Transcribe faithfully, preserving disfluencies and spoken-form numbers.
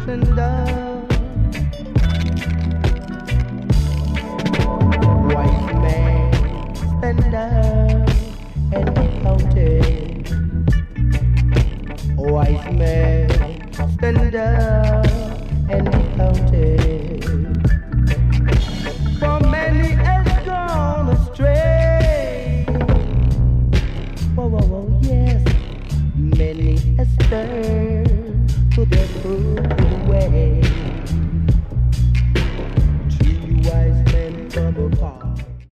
tender. Wise man stand up and he counted. Wise man stand up and he counted. For many has gone astray. Whoa, whoa, whoa, yes. Many has turned to their crooked way.